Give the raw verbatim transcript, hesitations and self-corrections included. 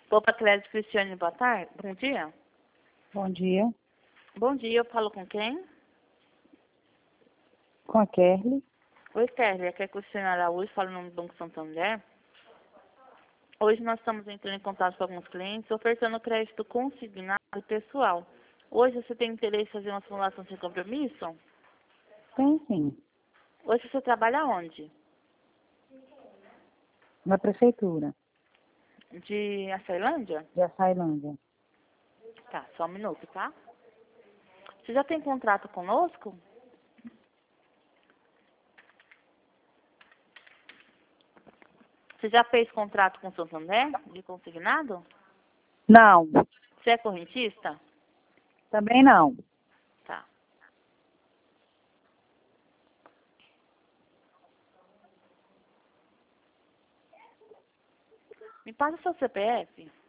Poupa Crédito Cristiane, boa tarde. Bom dia. Bom dia. Bom dia, eu falo com quem? Com a Kerly. Oi, Kelly, aqui é a Cristiane Araújo, falo no nome do Banco Santander. Hoje nós estamos entrando em contato com alguns clientes, ofertando crédito consignado e pessoal. Hoje você tem interesse em fazer uma simulação sem compromisso? Tem sim. Hoje você trabalha onde? Na prefeitura De Açailândia? de Açailândia. Tá, só um minuto, tá? Você já tem contrato conosco? Você já fez contrato com o Santander de consignado? Não, Você é correntista? também não. Tá. Me passa o seu C P F.